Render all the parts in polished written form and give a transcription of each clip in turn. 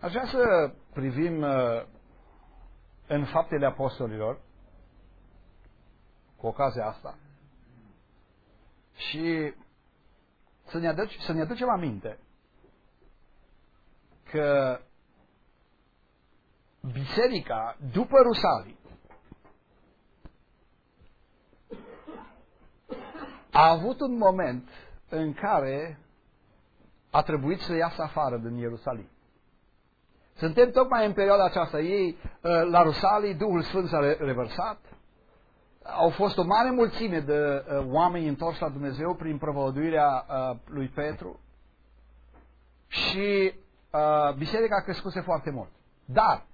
Aș vrea să privim în Faptele Apostolilor cu ocazia asta și să ne aducem aminte că biserica după Rusalii a avut un moment în care a trebuit să iasă afară din Ierusalim. Suntem tocmai în perioada aceasta. Ei, la Rusalii, Duhul Sfânt s-a revărsat. Au fost o mare mulțime de oameni întorși la Dumnezeu prin propovăduirea lui Petru și biserica a crescuse foarte mult. Dar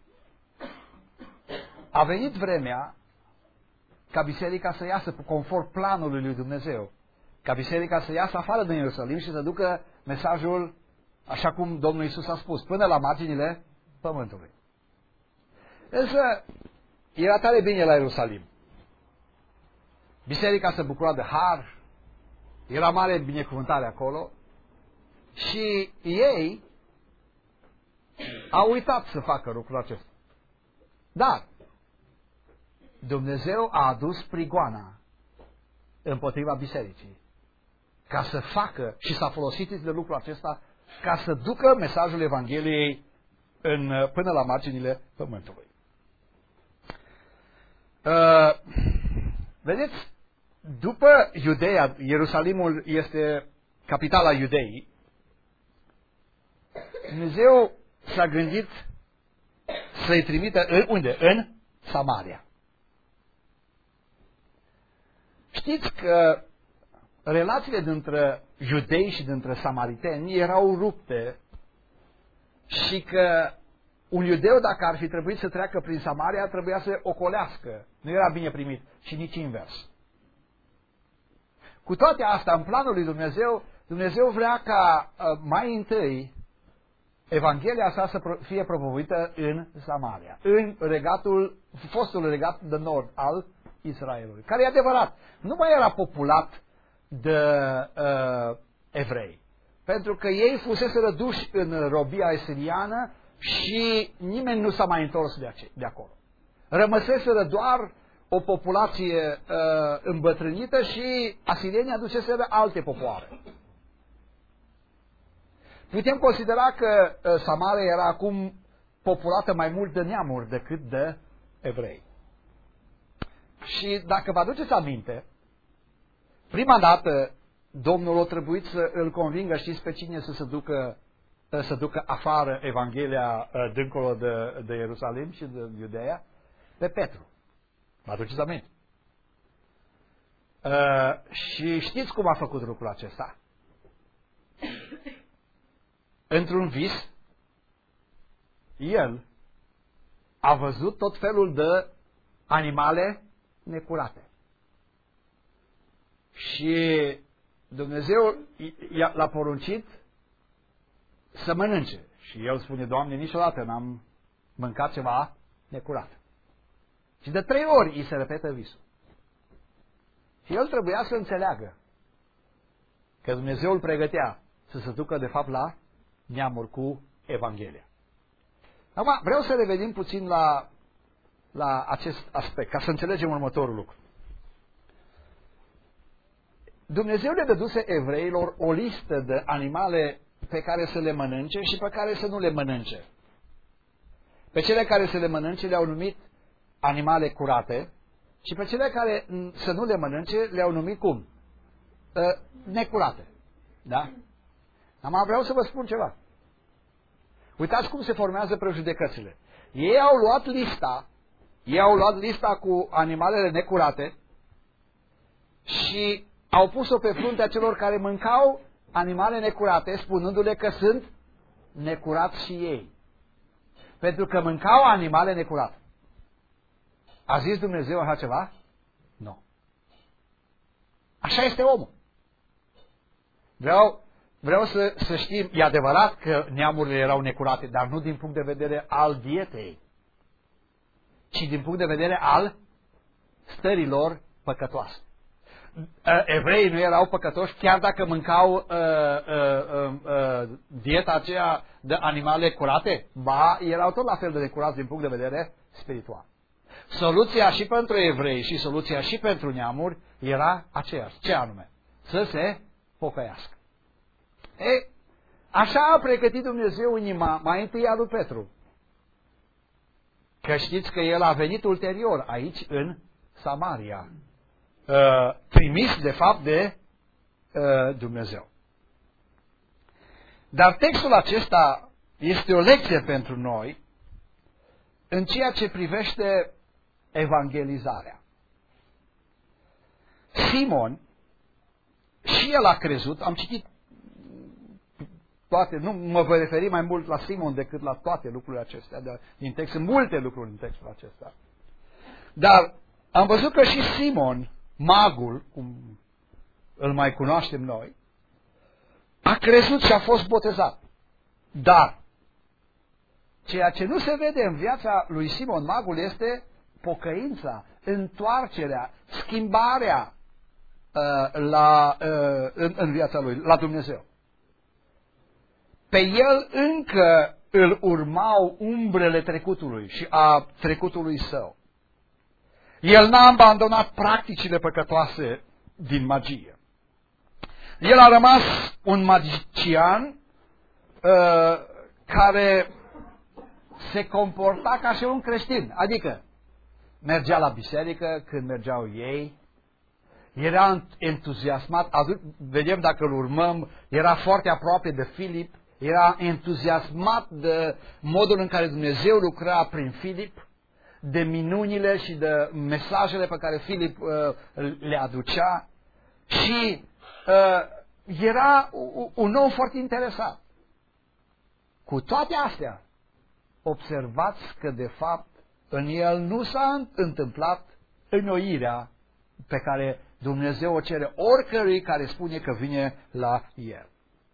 a venit vremea ca biserica să iasă conform planului lui Dumnezeu, ca biserica să iasă afară din Ierusalim și să ducă mesajul, așa cum Domnul Iisus a spus, până la marginile pământului. Însă era tare bine la Ierusalim. Biserica se bucura de har, era mare binecuvântare acolo și ei au uitat să facă lucrul acesta. Dar Dumnezeu a adus prigoana împotriva bisericii ca să facă și s-a folosit de lucrul acesta ca să ducă mesajul Evangheliei până la marginile pământului. Vedeți, după Iudeea, Ierusalimul este capitala Iudeii, Dumnezeu s-a gândit să-i trimită unde? În Samaria. Știți că relațiile dintre iudei și dintre samariteni erau rupte și că un iudeu, dacă ar fi trebuit să treacă prin Samaria, trebuia să ocolească. Nu era bine primit și nici invers. Cu toate astea, în planul lui Dumnezeu, Dumnezeu vrea ca mai întâi Evanghelia sa să fie propovăduită în Samaria, în fostul regat de nord al Israelului, care e adevărat, nu mai era populat de evrei, pentru că ei fusese răduși în robia asiriană și nimeni nu s-a mai întors de acolo. Rămăseseră doar o populație îmbătrânită și asirienii aduceseră alte popoare. Putem considera că Samaria era acum populată mai mult de neamuri decât de evrei. Și dacă vă aduceți aminte, prima dată Domnul a trebuit să îl convingă, știți pe cine să ducă afară Evanghelia dincolo de Ierusalim și de Iudeea? Pe Petru. Vă aduceți aminte? Și știți cum a făcut lucrul acesta? Într-un vis, el a văzut tot felul de animale necurate. Și Dumnezeu l-a poruncit să mănânce. Și el spune, Doamne, niciodată n-am mâncat ceva necurat. Și de 3 ori îi se repetă visul. Și el trebuia să înțeleagă că Dumnezeu îl pregătea să se ducă de fapt la neamuri cu Evanghelia. Acum vreau să revenim puțin la acest aspect, ca să înțelegem următorul lucru. Dumnezeu le dăduse evreilor o listă de animale pe care să le mănânce și pe care să nu le mănânce. Pe cele care să le mănânce le-au numit animale curate și pe cele care să nu le mănânce le-au numit cum? Necurate. Da? Acum vreau să vă spun ceva. Uitați cum se formează prejudecățile. Ei au luat lista cu animalele necurate și au pus-o pe fruntea celor care mâncau animale necurate, spunându-le că sunt necurați și ei. Pentru că mâncau animale necurate. A zis Dumnezeu așa ceva? Nu. Așa este omul. Vreau să știm, e adevărat că neamurile erau necurate, dar nu din punct de vedere al dietei, ci din punct de vedere al stărilor păcătoase. evreii nu erau păcătoși chiar dacă mâncau dieta aceea de animale curate? Ba, erau tot la fel de necurați din punct de vedere spiritual. Soluția și pentru evrei și soluția și pentru neamuri era aceeași. Ce anume? Să se pocăiască. Așa a pregătit Dumnezeu inima mai întâi a lui Petru. Că știți că el a venit ulterior aici în Samaria, trimis de fapt de Dumnezeu. Dar textul acesta este o lecție pentru noi în ceea ce privește evangelizarea. Simon, și el a crezut, am citit toate, nu mă voi referi mai mult la Simon decât la toate lucrurile acestea din text, sunt multe lucruri în textul acesta. Dar am văzut că și Simon, magul, cum îl mai cunoaștem noi, a crezut și a fost botezat. Dar ceea ce nu se vede în viața lui Simon magul este pocăința, întoarcerea, schimbarea în viața lui, la Dumnezeu. Pe el încă îl urmau umbrele trecutului și a trecutului său. El n-a abandonat practicile păcătoase din magie. El a rămas un magician care se comporta ca și un creștin, adică mergea la biserică când mergeau ei, era entuziasmat, vedem dacă îl urmăm, era foarte aproape de Filip, era entuziasmat de modul în care Dumnezeu lucra prin Filip, de minunile și de mesajele pe care Filip le aducea și era un om foarte interesat. Cu toate astea, observați că de fapt în el nu s-a întâmplat înnoirea pe care Dumnezeu o cere oricărui care spune că vine la el.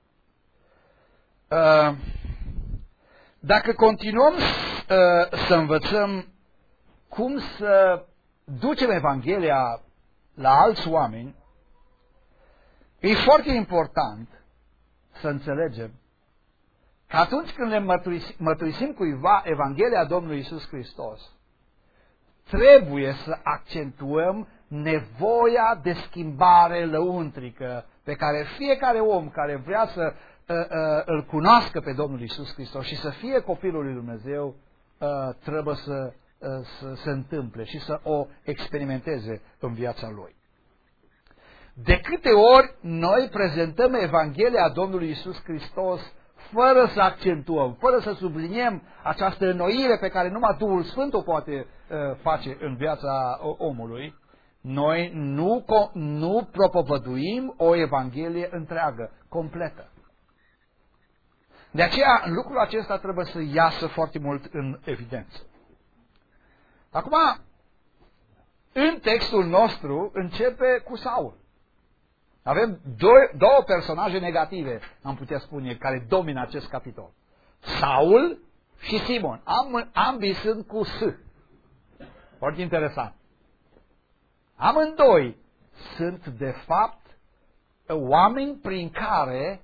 Dacă continuăm să învățăm cum să ducem Evanghelia la alți oameni, e foarte important să înțelegem că atunci când le mărturisim cuiva Evanghelia Domnului Iisus Hristos, trebuie să accentuăm nevoia de schimbare lăuntrică pe care fiecare om care vrea să îl cunoască pe Domnul Iisus Hristos și să fie copilul lui Dumnezeu trebuie să se întâmple și să o experimenteze în viața lui. De câte ori noi prezentăm Evanghelia Domnului Iisus Hristos fără să accentuăm, fără să subliniem această înnoire pe care numai Duhul Sfânt o poate face în viața omului, noi nu propovăduim o Evanghelie întreagă, completă. De aceea, lucrul acesta trebuie să iasă foarte mult în evidență. Acum, în textul nostru începe cu Saul. Avem două personaje negative, am putea spune, care domină acest capitol. Saul și Simon. Ambii sunt cu S. Foarte interesant. Amândoi sunt, de fapt, oameni prin care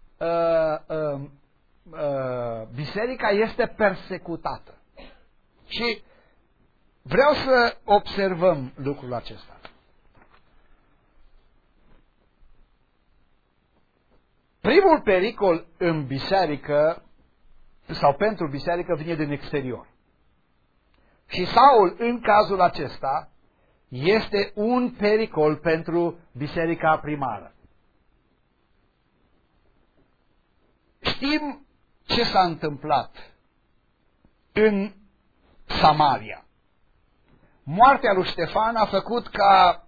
biserica este persecutată. Și vreau să observăm lucrul acesta. Primul pericol în biserică sau pentru biserică vine din exterior. Și Saul, în cazul acesta, este un pericol pentru biserica primară. Știm ce s-a întâmplat în Samaria. Moartea lui Ștefan a făcut ca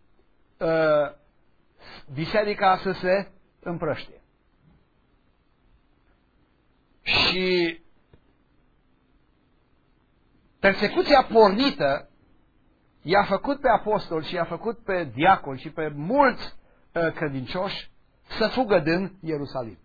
biserica să se împrăștie. Și persecuția pornită i-a făcut pe apostol și i-a făcut pe diaconi și pe mulți credincioși să fugă din Ierusalim.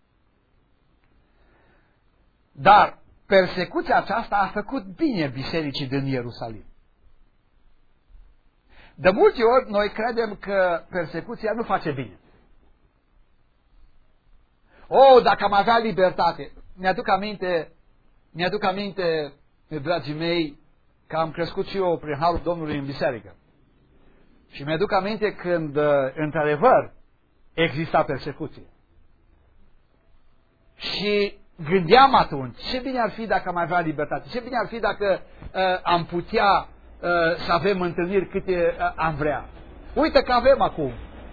Dar persecuția aceasta a făcut bine bisericii din Ierusalim. De multe ori noi credem că persecuția nu face bine. Dacă am avea libertate. Mi-aduc aminte, dragii mei, că am crescut și eu prin harul Domnului în biserică. Și mi-aduc aminte când, într-adevăr, exista persecuție. Și gândeam atunci, ce bine ar fi dacă am avea libertate, ce bine ar fi dacă am putea să avem întâlniri câte am vrea. Uite că avem acum.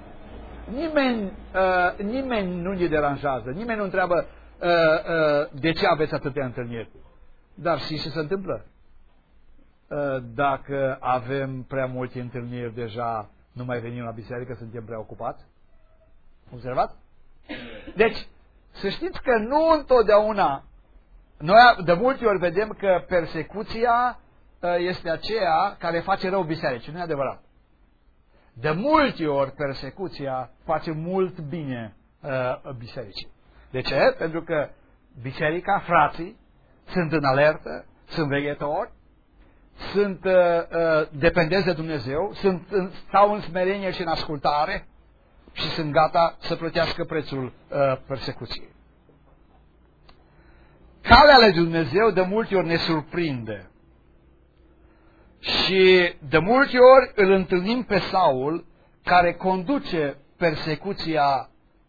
Nimeni nu ne deranjează, nimeni nu întreabă de ce aveți atâtea întâlniri. Dar și ce se întâmplă? Dacă avem prea multe întâlniri deja, nu mai venim la biserică, suntem prea ocupați? Observați? Deci, să știți că nu întotdeauna, noi de multe ori vedem că persecuția este aceea care face rău bisericii. Nu e adevărat. De multe ori persecuția face mult bine bisericii. De ce? Pentru că biserica, frații, sunt în alertă, sunt veghetori, sunt dependenți de Dumnezeu, stau în smerenie și în ascultare și sunt gata să plătească prețul persecuției. Calea lui Dumnezeu de multe ori ne surprinde. Și de multe ori îl întâlnim pe Saul, care conduce persecuția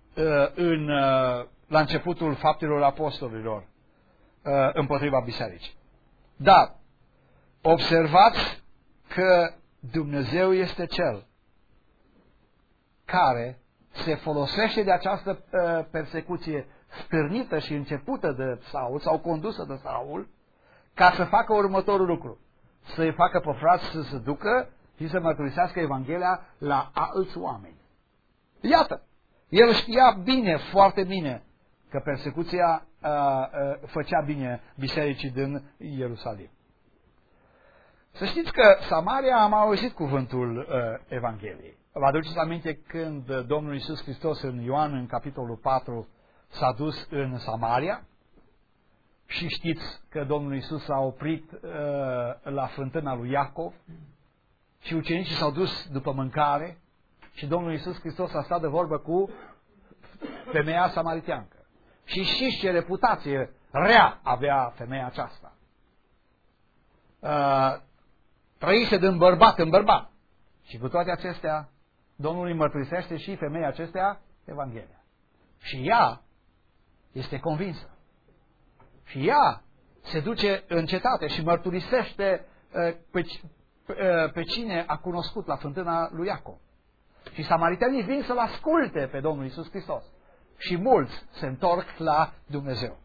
la începutul faptelor apostolilor împotriva bisericii. Dar observați că Dumnezeu este Cel care se folosește de această persecuție stârnită și începută de Saul sau condusă de Saul ca să facă următorul lucru. Să-i facă pe frați să se ducă și să mărturisească Evanghelia la alți oameni. Iată, el știa bine, foarte bine, că persecuția făcea bine bisericii din Ierusalim. Să știți că Samaria, am auzit cuvântul Evangheliei. Vă aduceți aminte când Domnul Iisus Hristos în Ioan, în capitolul 4, s-a dus în Samaria? Și știți că Domnul Iisus s-a oprit la fântâna lui Iacov și ucenicii s-au dus după mâncare și Domnul Iisus Hristos a stat de vorbă cu femeia samariteancă. Și știți ce reputație rea avea femeia aceasta. Trăise din bărbat în bărbat. Și cu toate acestea, Domnul îi mărturisește și femeia acestea Evanghelia. Și ea este convinsă. Și ea se duce în cetate și mărturisește pe cine a cunoscut la fântâna lui Iacov. Și samariteanii vin să-L asculte pe Domnul Iisus Hristos. Și mulți se întorc la Dumnezeu.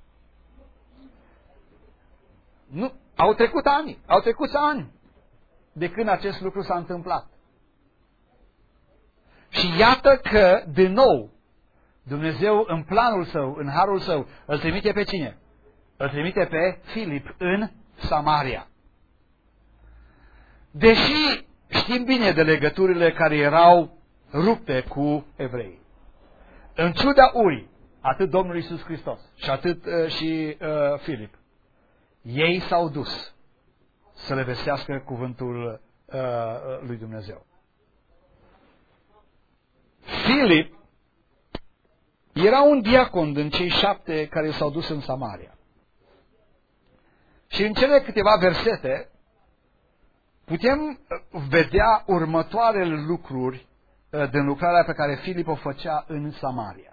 Nu, au trecut ani de când acest lucru s-a întâmplat. Și iată că, din nou, Dumnezeu în planul Său, în harul Său, îl trimite pe cine? Îl trimite pe Filip în Samaria. Deși știm bine de legăturile care erau rupte cu evrei, în ciuda urii, atât Domnul Iisus Hristos și atât Filip, ei s-au dus să le vestească cuvântul lui Dumnezeu. Filip era un diacon din cei 7 care s-au dus în Samaria. Și în cele câteva versete putem vedea următoarele lucruri din lucrarea pe care Filip o făcea în Samaria.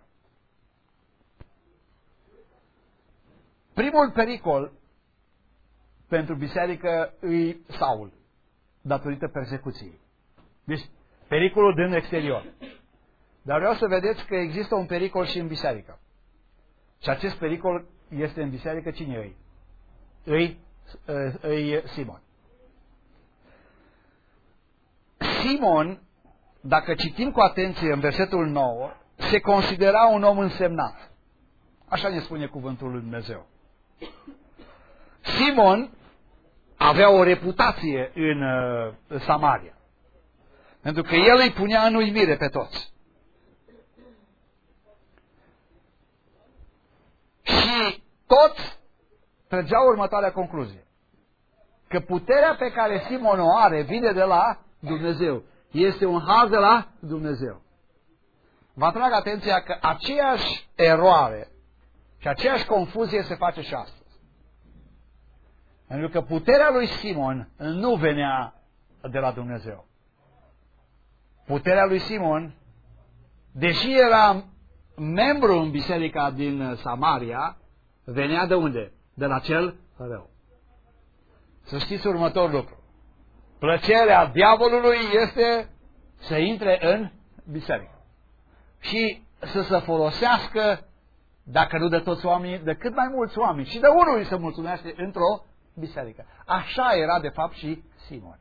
Primul pericol pentru biserică îi Saul, datorită persecuției. Deci, pericolul din exterior. Dar vreau să vedeți că există un pericol și în biserică. Și acest pericol este în biserică cine îi? Îi Simon. Simon, dacă citim cu atenție în versetul 9, se considera un om însemnat. Așa ne spune cuvântul lui Dumnezeu. Simon avea o reputație în Samaria. Pentru că el îi punea în uimire pe toți. Și toți trăgeau următoarea concluzie. Că puterea pe care Simon o are vine de la Dumnezeu. Este un har de la Dumnezeu. Vă atrag atenția că aceeași eroare și aceeași confuzie se face și astăzi. Pentru că puterea lui Simon nu venea de la Dumnezeu. Puterea lui Simon, deși era membru în biserica din Samaria, venea de unde? De la cel rău. Să știți următorul lucru. Plăcerea diavolului este să intre în biserică. Și să se folosească, dacă nu de toți oamenii, de cât mai mulți oameni. Și de unul îi se mulțumește într-o biserică. Așa era de fapt și Simon.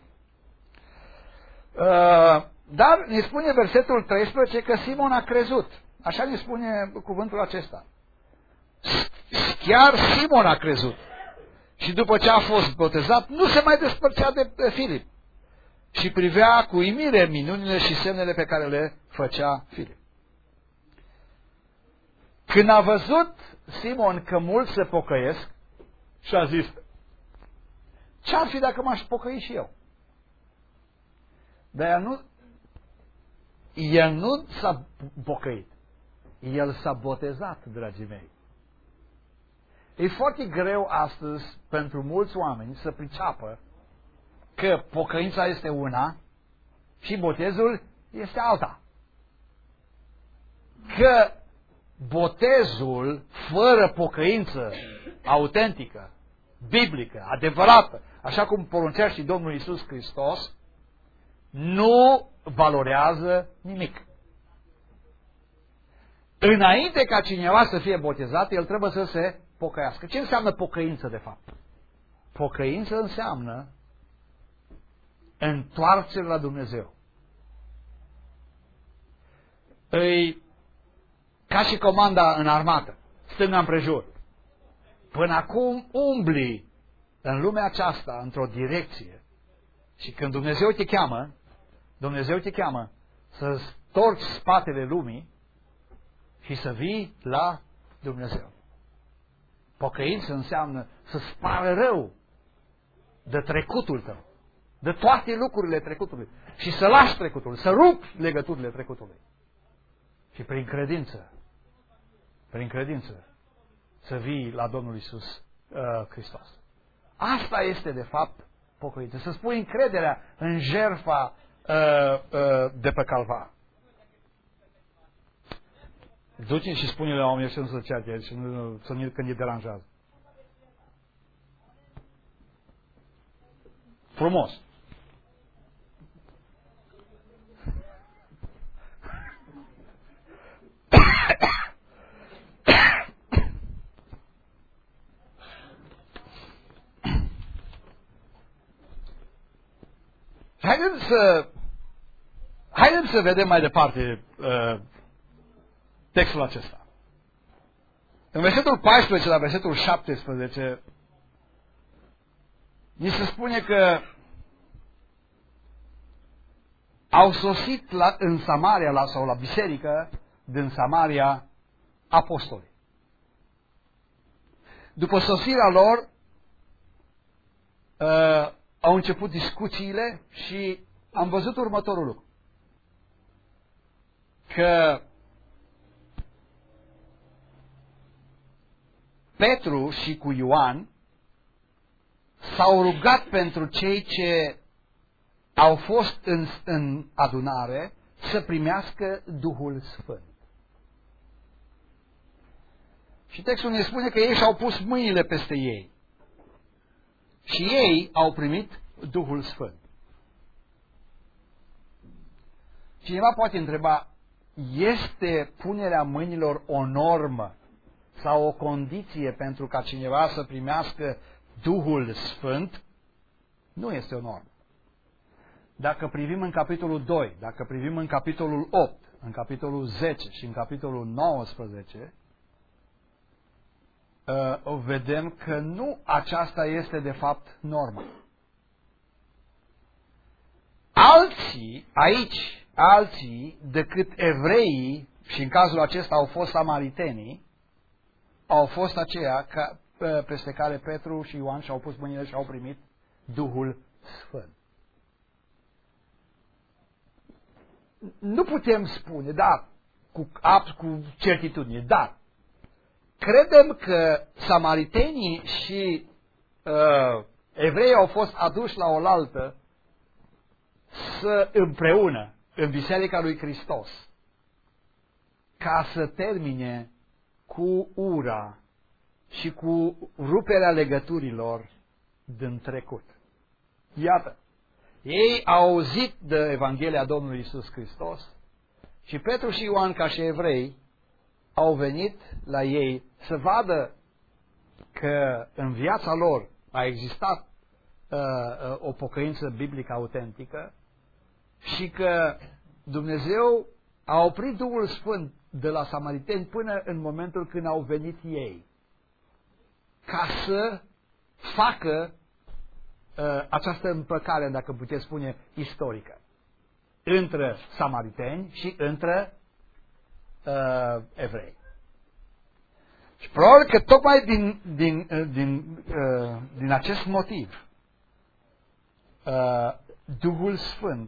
Dar ne spune versetul 13 că Simon a crezut. Așa ne spune cuvântul acesta. Chiar Simon a crezut. Și după ce a fost botezat, nu se mai despărțea de Filip. Și privea cu uimire minunile și semnele pe care le făcea Filip. Când a văzut Simon că mulți se pocăiesc, și a zis, ce-ar fi dacă m-aș pocăi și eu? Dar el nu s-a pocăit. El s-a botezat, dragii mei. E foarte greu astăzi pentru mulți oameni să priceapă că pocăința este una și botezul este alta. Că botezul fără pocăință autentică, biblică, adevărată, așa cum poruncea și Domnul Iisus Hristos, nu valorează nimic. Înainte ca cineva să fie botezat, el trebuie să se pocăiască. Ce înseamnă pocăință, de fapt? Pocăință înseamnă întoarcere la Dumnezeu. Îi ca și comanda în armată, stânga împrejur. Până acum umbli în lumea aceasta într-o direcție și când Dumnezeu te cheamă să storci spatele lumii și să vii la Dumnezeu. Pocăință înseamnă să spară rău de trecutul tău, de toate lucrurile trecutului și să lași trecutul, să rupi legăturile trecutului. Și prin credință, să vii la Domnul Iisus Hristos. Asta este, de fapt, pocăință. Să spui încrederea în jertfa de pe Calvar. Duci și spune la oameni să nu se certe și să când îi deranjează. Frumos. Haideți să vedem mai departe textul acesta. În versetul 14 la versetul 17 ni se spune că au sosit în Samaria sau la biserică din Samaria apostoli. După sosirea lor au început discuțiile și am văzut următorul lucru. Că Petru și cu Ioan s-au rugat pentru cei ce au fost în adunare să primească Duhul Sfânt. Și textul ne spune că ei și-au pus mâinile peste ei. Și ei au primit Duhul Sfânt. Cineva poate întreba, este punerea mâinilor o normă sau o condiție pentru ca cineva să primească Duhul Sfânt? Nu este o normă. Dacă privim în capitolul 2, dacă privim în capitolul 8, în capitolul 10 și în capitolul 19, vedem că nu aceasta este de fapt norma. Alții decât evreii, și în cazul acesta au fost samaritenii, au fost aceia peste care Petru și Ioan și-au pus mâinile și au primit Duhul Sfânt. nu putem spune, da, cu certitudine, dar credem că samaritenii și evreii au fost aduși la oaltă împreună în Biserica lui Hristos ca să termine cu ura și cu ruperea legăturilor din trecut. Iată, ei au auzit de Evanghelia Domnului Iisus Hristos și Petru și Ioan, ca și evrei, au venit la ei să vadă că în viața lor a existat o pocăință biblică autentică și că Dumnezeu a oprit Duhul Sfânt de la samariteni până în momentul când au venit ei, ca să facă această împăcare, dacă puteți spune, istorică, între samariteni și între evrei. Și probabil că tocmai din acest motiv Duhul Sfânt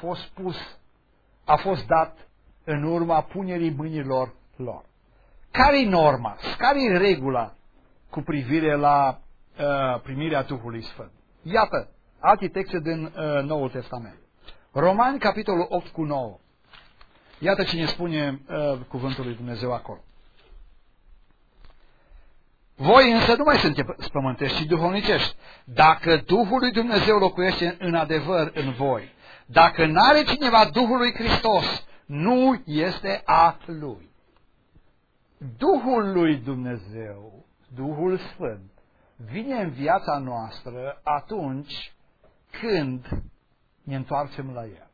a fost dat în urma punerii mâinilor lor. Care-i norma? Care-i regula cu privire la primirea Duhului Sfânt? Iată, alte texte din Noul Testament. Romani, capitolul 8:9. Iată ce ne spune cuvântul lui Dumnezeu acolo. Voi însă nu mai sunteți pământești, ci duhovnicești. Dacă Duhul lui Dumnezeu locuiește în adevăr în voi, dacă n-are cineva Duhul lui Hristos, nu este a Lui. Duhul lui Dumnezeu, Duhul Sfânt, vine în viața noastră atunci când ne întoarcem la El.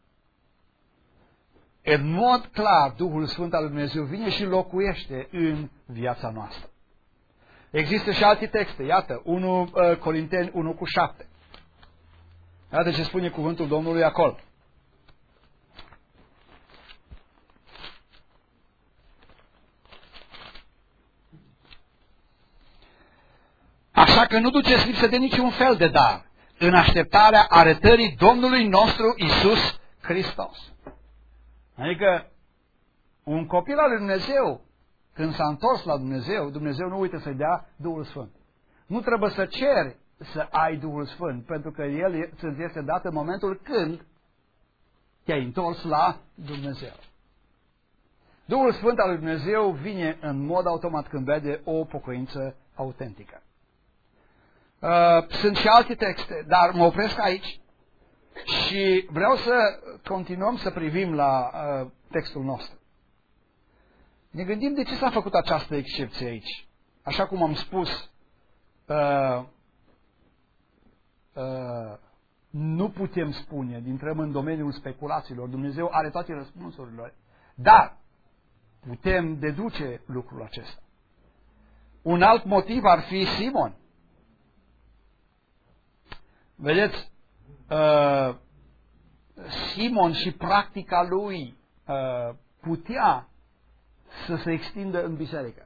În mod clar, Duhul Sfânt al lui Dumnezeu vine și locuiește în viața noastră. Există și alte texte, iată, 1 Corinteni 1:7. Iată ce spune cuvântul Domnului acolo. Așa că nu duceți lipsă de niciun fel de dar, în așteptarea arătării Domnului nostru Iisus Hristos. Adică, un copil al lui Dumnezeu, când s-a întors la Dumnezeu, Dumnezeu nu uită să-i dea Duhul Sfânt. Nu trebuie să ceri să ai Duhul Sfânt, pentru că El îți este dat în momentul când te-ai întors la Dumnezeu. Duhul Sfânt al lui Dumnezeu vine în mod automat când vede o pocăință autentică. Sunt și alte texte, dar mă opresc aici și vreau să continuăm să privim la textul nostru. Ne gândim de ce s-a făcut această excepție aici. Așa cum am spus, nu putem spune, intrăm în domeniul speculațiilor, Dumnezeu are toate răspunsurile, dar putem deduce lucrul acesta. Un alt motiv ar fi Simon. Vedeți, Simon și practica lui putea să se extindă în biserică.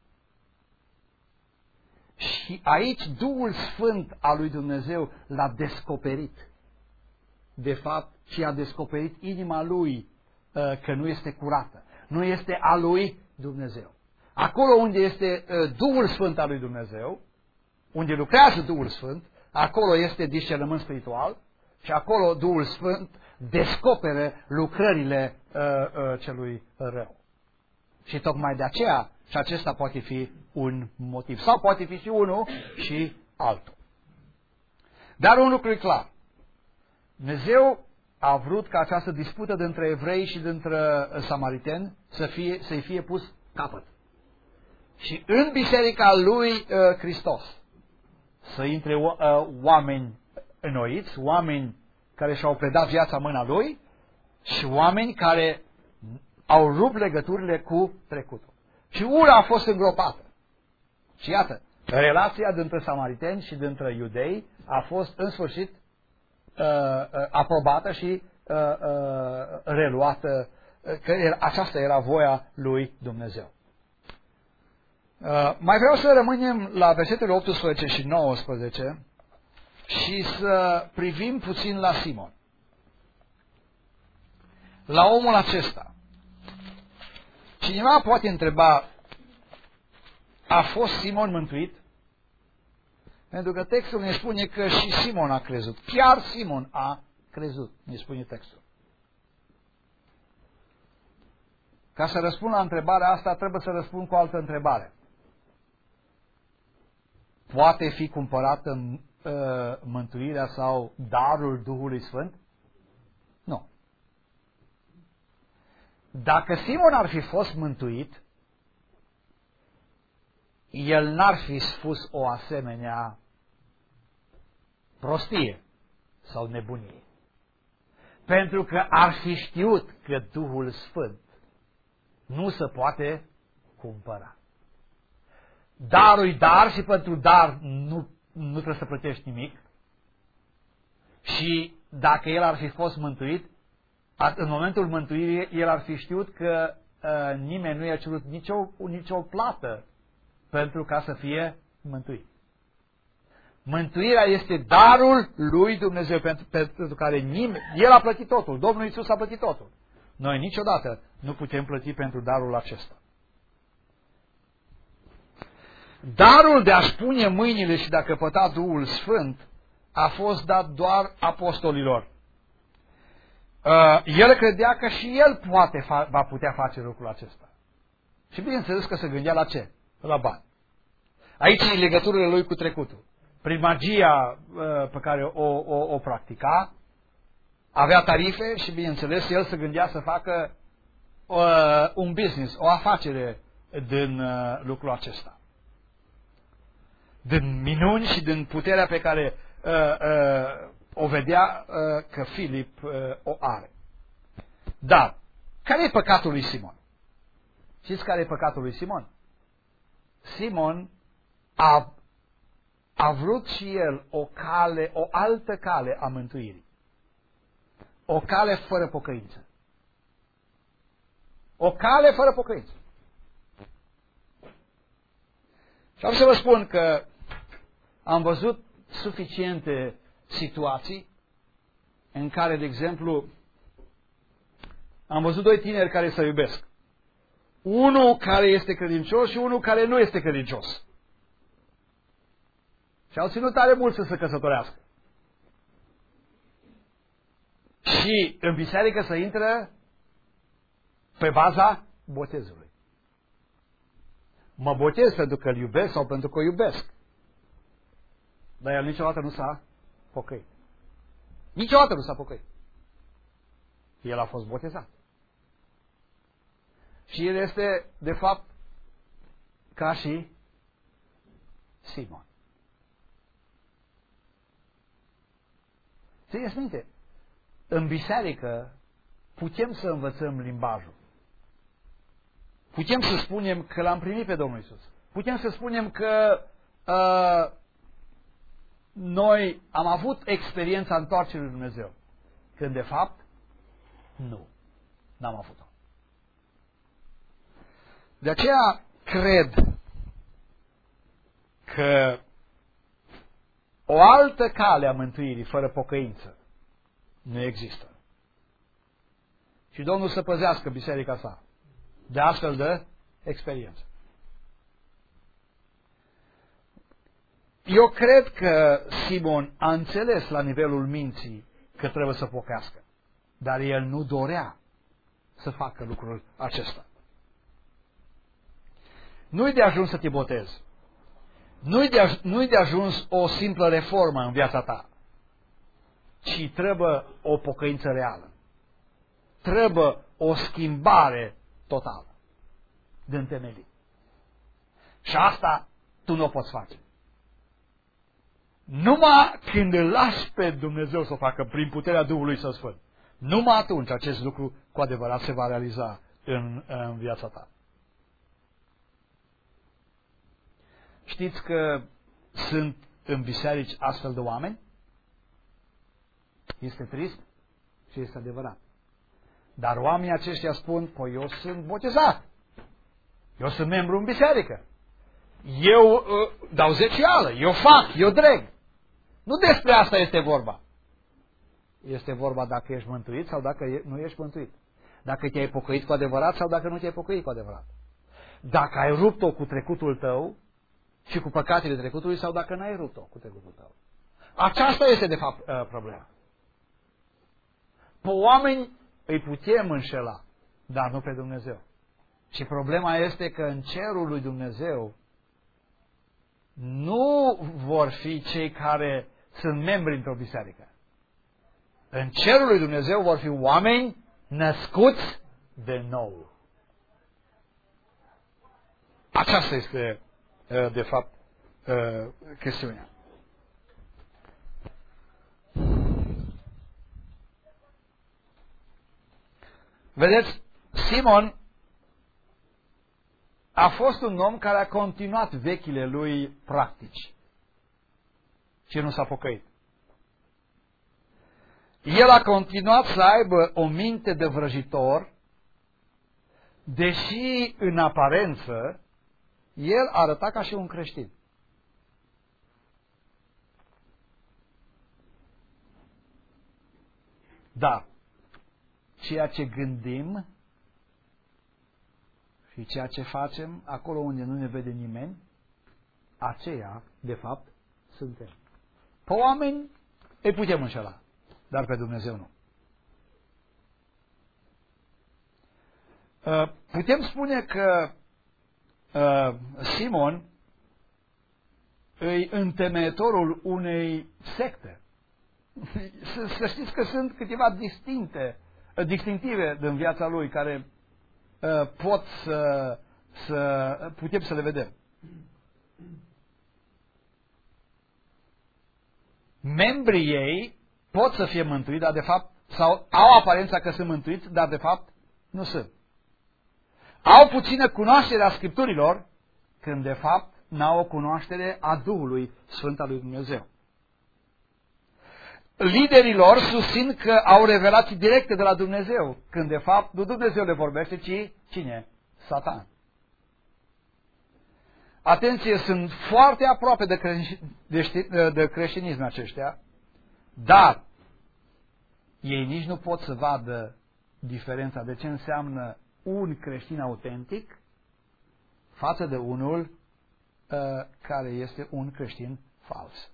Și aici Duhul Sfânt al lui Dumnezeu l-a descoperit. De fapt, și a descoperit inima lui că nu este curată. Nu este a lui Dumnezeu. Acolo unde este Duhul Sfânt al lui Dumnezeu, unde lucrează Duhul Sfânt, acolo este discernământ spiritual și acolo Duhul Sfânt descopere lucrările celui rău. Și tocmai de aceea și acesta poate fi un motiv. Sau poate fi și unul și altul. Dar un lucru e clar. Dumnezeu a vrut ca această dispută dintre evrei și dintre samariteni să-i fie pus capăt. Și în biserica lui Hristos să intre oameni înnoiți, oameni care și-au predat viața în mâna lui și oameni care au rupt legăturile cu trecutul. Și ura a fost îngropată. Și iată, relația dintre samariteni și dintre iudei a fost în sfârșit aprobată și reluată, că aceasta era voia lui Dumnezeu. Mai vreau să rămânem la versetele 18 și 19 și să privim puțin la Simon. la omul acesta. Cineva poate întreba, a fost Simon mântuit? Pentru că textul ne spune că și Simon a crezut. Chiar Simon a crezut, ne spune textul. Ca să răspund la întrebarea asta, trebuie să răspund cu o altă întrebare. Poate fi cumpărată mântuirea sau darul Duhului Sfânt? Nu. Dacă Simon ar fi fost mântuit, el n-ar fi spus o asemenea prostie sau nebunie. Pentru că ar fi știut că Duhul Sfânt nu se poate cumpăra. Darul dar și pentru dar nu trebuie să plătești nimic. Și dacă el ar fi fost mântuit, în momentul mântuirii el ar fi știut că nimeni nu i-a cerut nicio plată pentru ca să fie mântuit. Mântuirea este darul lui Dumnezeu pentru care el a plătit totul. Domnul Iisus a plătit totul. Noi niciodată nu putem plăti pentru darul acesta. Darul de a-și pune mâinile și de a căpăta Duhul Sfânt a fost dat doar apostolilor. El credea că și el va putea face lucrul acesta. Și bineînțeles că se gândea la ce? La bani. Aici e legăturile lui cu trecutul. Prin magia pe care o practica, avea tarife și bineînțeles el se gândea să facă un business, o afacere din lucrul acesta. Din minuni și din puterea pe care o vedea că Filip o are. Dar, care e păcatul lui Simon? Știți care e păcatul lui Simon? Simon a vrut și el o altă cale a mântuirii. O cale fără pocăință. O cale fără pocăință. Și am să vă spun că am văzut suficiente situații în care, de exemplu, am văzut doi tineri care se iubesc. Unul care este credincios și unul care nu este credincios. Și au ținut tare mult să se căsătorească. Și în biserică să intră pe baza botezului. Mă botez pentru că îl iubesc sau pentru că o iubesc. Dar el niciodată nu s-a pocăit. Niciodată nu s-a pocăit. El a fost botezat. Și el este, de fapt, ca și Simon. Țineți minte, în biserică putem să învățăm limbajul. Putem să spunem că l-am primit pe Domnul Iisus. Putem să spunem că noi am avut experiența întoarcerii lui Dumnezeu. Când de fapt, nu. N-am avut-o. De aceea cred că o altă cale a mântuirii fără pocăință nu există. Și Domnul să păzească biserica sa de astfel de experiență. Eu cred că Simon a înțeles la nivelul minții că trebuie să pocăiască, dar el nu dorea să facă lucrul acesta. Nu-i de ajuns să te botezi. Nu-i de ajuns o simplă reformă în viața ta, ci trebuie o pocăință reală. Trebuie o schimbare totală din temelii. Și asta tu nu o poți face. Numai când îl lași pe Dumnezeu să o facă prin puterea Duhului Său Sfânt, numai atunci acest lucru cu adevărat se va realiza în viața ta. Știți că sunt în biserici astfel de oameni? Este trist și este adevărat. Dar oamenii aceștia spun, păi eu sunt botezat. Eu sunt membru în biserică. Eu dau zecială, eu fac, eu dreg. Nu despre asta este vorba. Este vorba dacă ești mântuit sau dacă nu ești mântuit. Dacă te-ai pocăit cu adevărat sau dacă nu te-ai pocăit cu adevărat. Dacă ai rupt-o cu trecutul tău și cu păcatele trecutului sau dacă n-ai rupt-o cu trecutul tău. Aceasta este de fapt problema. Pe oameni îi putem înșela, dar nu pe Dumnezeu. Și problema este că în cerul lui Dumnezeu nu vor fi cei care sunt membri într-o biserică. În cerul lui Dumnezeu vor fi oameni născuți de nou. Aceasta este, de fapt, chestiunea. Vedeți, Simon a fost un om care a continuat vechile lui practici și nu s-a pocăit. El a continuat să aibă o minte de vrăjitor, deși în aparență el arăta ca și un creștin. Dar ceea ce gândim și ceea ce facem acolo unde nu ne vede nimeni, aceea, de fapt, suntem. Pe oameni îi putem înșela, dar pe Dumnezeu nu. Putem spune că Simon e întemeietorul unei secte. Să știți că sunt câteva distinctive din viața lui care pot putem să le vedem. Membrii ei pot să fie mântuiți, dar de fapt, sau au aparența că sunt mântuiți, dar de fapt nu sunt. Au puțină cunoaștere a Scripturilor, când de fapt n-au o cunoaștere a Duhului Sfânt al lui Dumnezeu. Liderii lor susțin că au revelații directe de la Dumnezeu, când de fapt nu Dumnezeu le vorbește, ci cine? Satan. Atenție, sunt foarte aproape de creștinism aceștia, dar ei nici nu pot să vadă diferența de ce înseamnă un creștin autentic față de unul care este un creștin fals.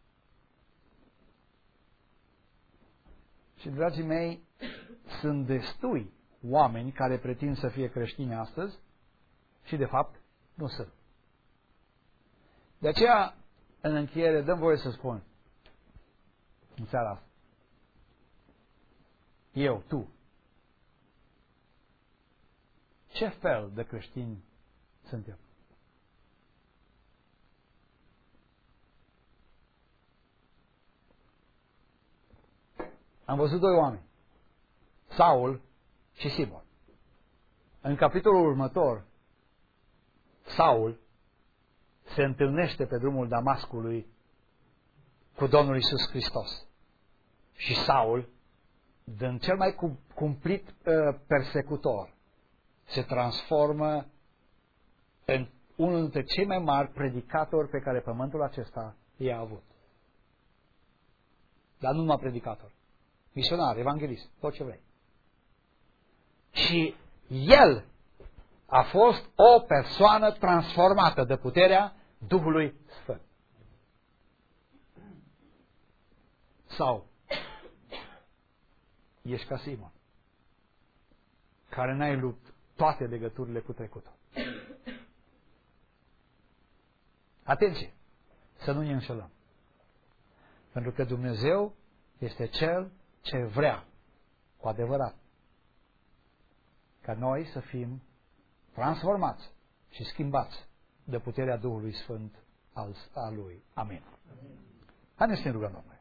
Și, dragii mei, sunt destui oameni care pretind să fie creștini astăzi și, de fapt, nu sunt. De aceea, în încheiere, dăm voie să spun în seara asta. Eu, tu, ce fel de creștini sunt eu? Am văzut doi oameni, Saul și Simon. În capitolul următor, Saul se întâlnește pe drumul Damascului cu Domnul Iisus Hristos. Și Saul, din cel mai cumplit persecutor, se transformă în unul dintre cei mai mari predicatori pe care pământul acesta i-a avut. Dar nu numai predicator. Misionar, evanghelist, tot ce vrei. Și el a fost o persoană transformată de puterea Duhului Sfânt. Sau ești ca Simon, care n-ai lupt toate legăturile cu trecutul. Atenție! Să nu ne înșelăm. Pentru că Dumnezeu este Cel ce vrea, cu adevărat, ca noi să fim transformați și schimbați de puterea Duhului Sfânt al Lui. Amin. Haideți să ne rugăm, Domnule.